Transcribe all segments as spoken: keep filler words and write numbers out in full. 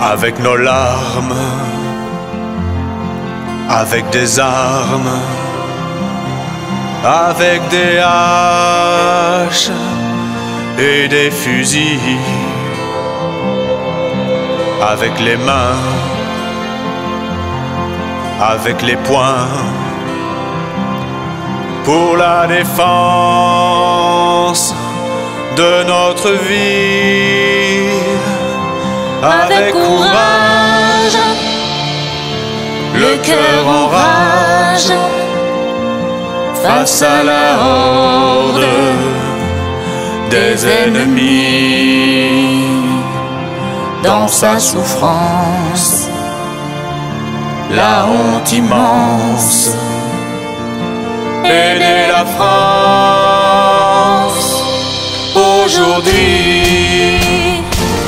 avec nos larmes, avec des armes, avec des haches et des fusils, avec les mains, avec les poings, pour la défense de notre vie, avec, avec courage, le cœur en rage, face à la horde des ennemis. Dans sa souffrance, la honte immense, aider la France aujourd'hui.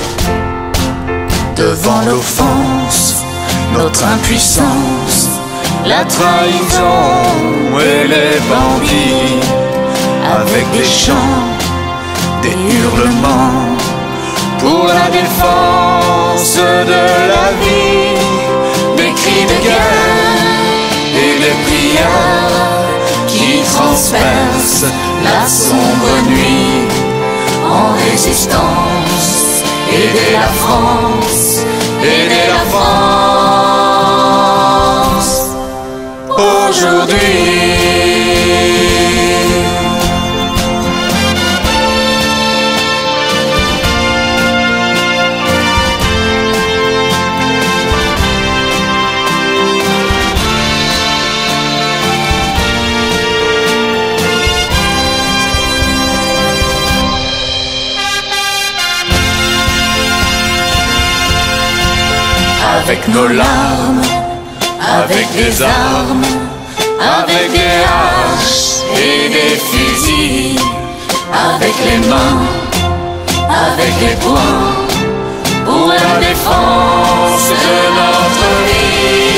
Devant l'offense, notre impuissance, la trahison et les bandits, avec des chants, des hurlements, pour la défense de la vie, des cris de guerre et des prières qui transpercent la sombre nuit. En résistance, aider la France, aider la France aujourd'hui. Avec nos larmes, avec des armes, avec des haches et des fusils, avec les mains, avec les poings, pour la défense de notre vie.